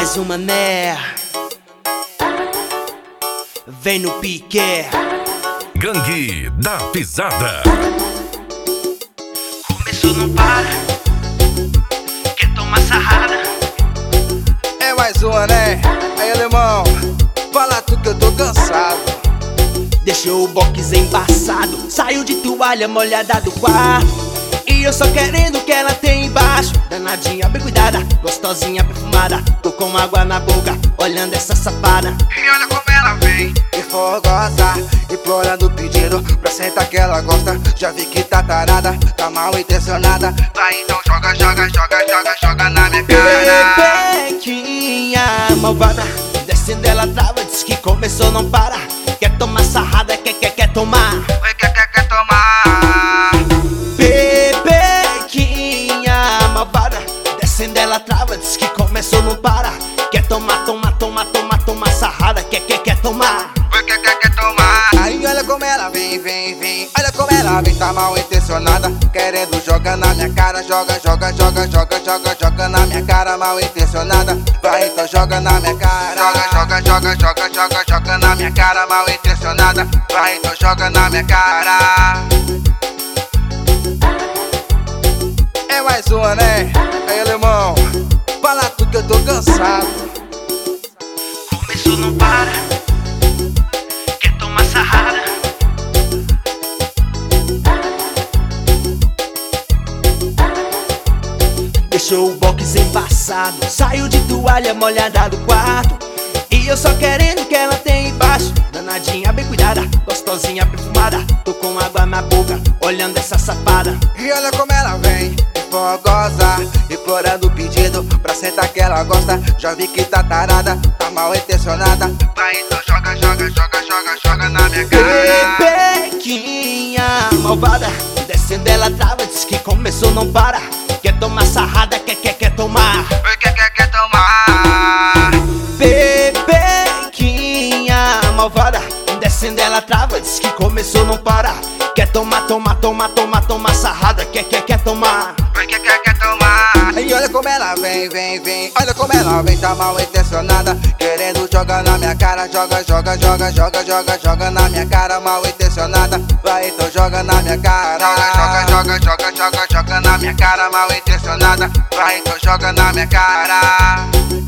Mais uma né, vem no pique. Gangue da Pisada. Começou, não para, quer tomar sarrada. É mais uma, né? Aí, alemão, fala tu que eu tô cansado. Deixou o box embaçado, saiu de toalha molhada do quarto. E eu só querendo o que ela tem embaixo. Danadinha, bem cuidada, gostosinha, perfumada. Tô com água na boca, olhando essa safada. E olha como ela vem, e fogosa, implorando o pedido pra sentar que ela gosta. Já vi que tá tarada, tá mal intencionada. Vai então joga, joga, joga, joga, joga na minha cara. Bebequinha malvada, descendo ela trava, diz que começou, não para. Quer tomar sarrada, quer tomar. Oi, quer tomar. Bebequinha malvada, descendo ela trava, diz que começou, não para. Quer tomar, tomar sarrada, quer tomar. Oi, quer tomar. Aí olha como ela vem, olha como ela vem, tá mal intencionada. Querendo jogar na minha cara, joga, joga, joga, joga, joga, joga na minha cara, mal intencionada. Vai então joga na minha cara, joga, joga, joga, joga, joga, joga na minha cara, mal intencionada. Vai então joga na minha cara. É mais uma, né? Aí, alemão, fala tu que eu tô cansado. Começou, não para, quer tomar sarrada. Deixou o box embaçado, saiu de toalha molhada do quarto. E eu só querendo o que ela tem embaixo. Danadinha, bem cuidada, gostosinha, perfumada. Tô com água na boca, olhando essa safada. E olha como ela vem, fogosa, implorando o pedido pra sentar que ela gosta. Já vi que tá tarada, tá mal intencionada. Vai então joga, joga, joga, joga, joga na minha cara. Bebequinha malvada, descendo ela trava, diz que começou, não para. Quer tomar sarrada, quer tomar. Oi, quer tomar. Bebequinha malvada, descendo ela trava, diz que começou, não para. Quer tomar, tomar sarrada, quer tomar. Oi, quer tomar. E olha como ela vem, olha como ela vem, tá mal intencionada. Querendo jogar na minha cara, joga, joga, joga, joga, joga, joga na minha cara, mal intencionada. Vai então joga na minha cara, joga, joga, joga, joga, joga na minha cara, mal intencionada. Vai então joga na minha cara.